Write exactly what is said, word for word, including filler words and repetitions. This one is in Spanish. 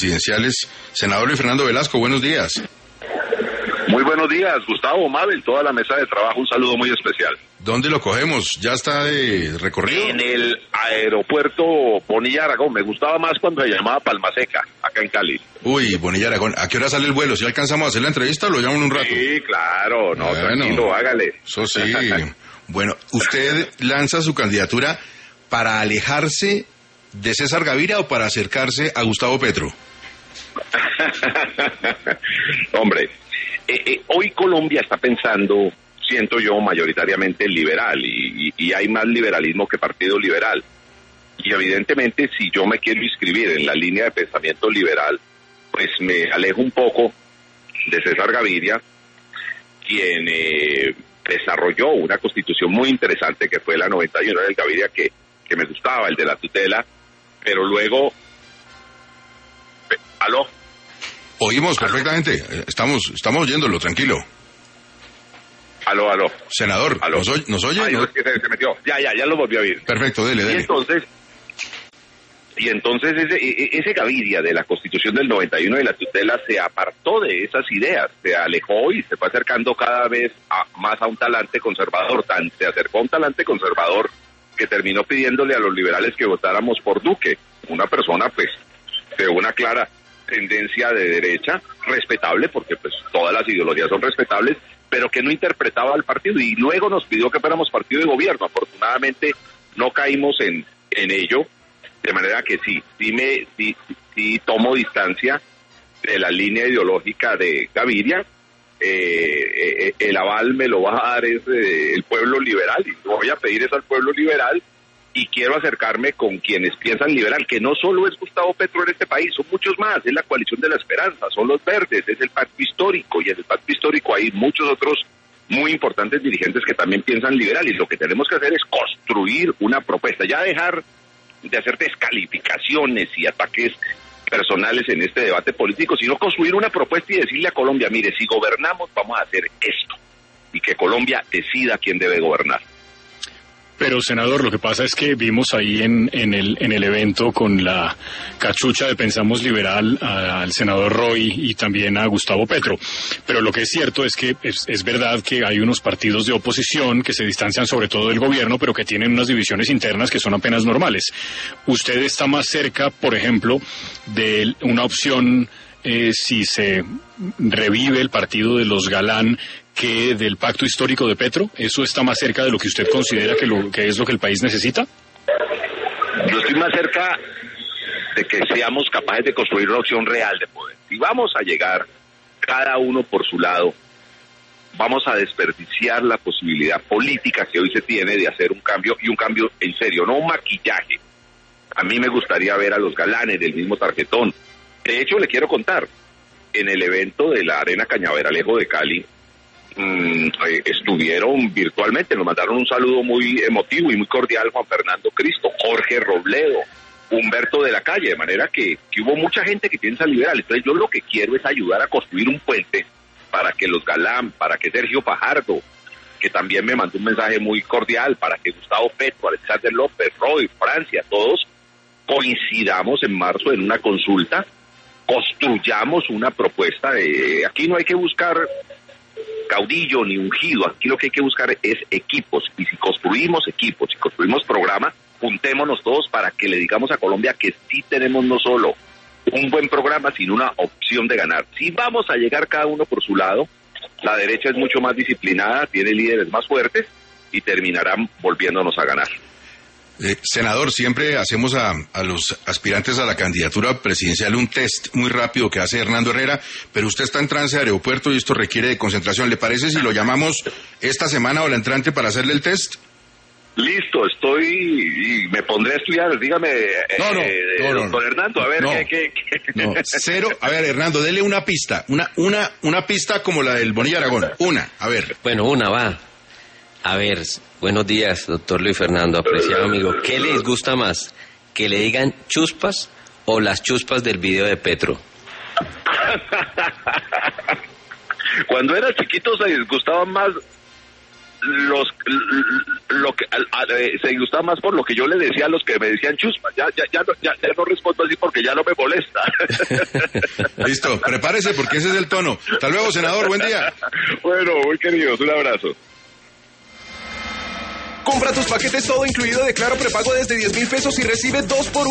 presidenciales. Senador Luis Fernando Velasco, buenos días. Muy buenos días, Gustavo, Mabel, toda la mesa de trabajo, un saludo muy especial. ¿Dónde lo cogemos? ¿Ya está de recorrido? En el aeropuerto Bonilla Aragón. Me gustaba más cuando se llamaba Palma Seca, acá en Cali. Uy, Bonilla Aragón. ¿A qué hora sale el vuelo? ¿Si alcanzamos a hacer la entrevista o lo llaman un rato? Sí, claro, no, bueno, tranquilo, hágale. Eso sí. Bueno, ¿usted lanza su candidatura para alejarse de César Gaviria o para acercarse a Gustavo Petro? Hombre, eh, eh, hoy Colombia está pensando, siento yo, mayoritariamente liberal, y, y, y hay más liberalismo que partido liberal. Y evidentemente, si yo me quiero inscribir en la línea de pensamiento liberal, pues me alejo un poco de César Gaviria, quien eh, desarrolló una constitución muy interesante que fue la noventa y uno del Gaviria, que, que me gustaba, el de la tutela, pero luego... ¿Aló? Oímos perfectamente, estamos estamos oyéndolo, tranquilo. Aló, aló. Senador, aló. ¿nos oye? ¿Nos oye? Ay, ¿No? es que se, se metió. Ya, ya, ya lo volvió a oír. Perfecto, dele, dele. Y entonces, y entonces ese, ese Gaviria de la Constitución del noventa y uno de la tutela se apartó de esas ideas, se alejó y se fue acercando cada vez a, más a un talante conservador. Tan se acercó a un talante conservador que terminó pidiéndole a los liberales que votáramos por Duque, una persona pues de una clara tendencia de derecha, respetable, porque pues todas las ideologías son respetables, pero que no interpretaba al partido, y luego nos pidió que fuéramos partido de gobierno. Afortunadamente no caímos en, en ello, de manera que sí, sí, me, sí, sí tomo distancia de la línea ideológica de Gaviria. Eh, eh, el aval me lo va a dar es eh, el pueblo liberal, y voy a pedir eso al pueblo liberal, y quiero acercarme con quienes piensan liberal, que no solo es Gustavo Petro en este país, son muchos más, es la coalición de la esperanza, son los verdes, es el pacto histórico, y en el pacto histórico hay muchos otros muy importantes dirigentes que también piensan liberal, y lo que tenemos que hacer es construir una propuesta, ya dejar de hacer descalificaciones y ataques personales en este debate político, sino construir una propuesta y decirle a Colombia, mire, si gobernamos vamos a hacer esto, y que Colombia decida quién debe gobernar. Pero, senador, lo que pasa es que vimos ahí en, en, el, en el evento con la cachucha de Pensamos Liberal a, al senador Roy y también a Gustavo Petro. Pero lo que es cierto es que es, es verdad que hay unos partidos de oposición que se distancian sobre todo del gobierno, pero que tienen unas divisiones internas que son apenas normales. ¿Usted está más cerca, por ejemplo, de una opción eh, si se revive el partido de los Galán, que del pacto histórico de Petro? ¿Eso está más cerca de lo que usted considera que, lo, que es lo que el país necesita? Yo estoy más cerca de que seamos capaces de construir una opción real de poder. Si vamos a llegar cada uno por su lado, vamos a desperdiciar la posibilidad política que hoy se tiene de hacer un cambio, y un cambio en serio, no un maquillaje. A mí me gustaría ver a los Galanes del mismo tarjetón. De hecho, le quiero contar, en el evento de la Arena Cañaveralejo de Cali, Mm, eh, estuvieron virtualmente, nos mandaron un saludo muy emotivo y muy cordial Juan Fernando Cristo, Jorge Robledo, Humberto de la Calle, de manera que, que hubo mucha gente que piensa liberal. Entonces yo lo que quiero es ayudar a construir un puente para que los Galán, para que Sergio Fajardo, que también me mandó un mensaje muy cordial, para que Gustavo Petro, Alexander López, Roy, Francia, todos coincidamos en marzo en una consulta, construyamos una propuesta. De, aquí no hay que buscar caudillo ni ungido, aquí lo que hay que buscar es equipos, y si construimos equipos, si construimos programa, juntémonos todos para que le digamos a Colombia que sí tenemos no solo un buen programa, sino una opción de ganar. Si vamos a llegar cada uno por su lado, la derecha es mucho más disciplinada, tiene líderes más fuertes y terminarán volviéndonos a ganar. Eh, senador, siempre hacemos a, a los aspirantes a la candidatura presidencial un test muy rápido que hace Hernando Herrera, pero usted está en trance de aeropuerto y esto requiere de concentración. ¿Le parece si lo llamamos esta semana o la entrante para hacerle el test? Listo, estoy y me pondré a estudiar, dígame, no, no, eh, no, no, doctor no, Hernando, a ver no, qué, qué, qué... No, cero, a ver, Hernando, dele una pista, una, una, una pista como la del Bonilla Aragón, una, a ver. Bueno, una va. A ver, buenos días, doctor Luis Fernando, apreciado amigo. ¿Qué les gusta más? ¿Que le digan chuspas o las chuspas del video de Petro? Cuando era chiquito se disgustaban más los lo que a, a, se disgustaba más por lo que yo le decía a los que me decían chuspa. Ya ya ya no, ya, ya no respondo así porque ya no me molesta. Listo, prepárese porque ese es el tono. Hasta luego, senador, buen día. Bueno, muy queridos, un abrazo. Compra tus paquetes todo incluido de Claro prepago desde diez mil pesos y recibe dos por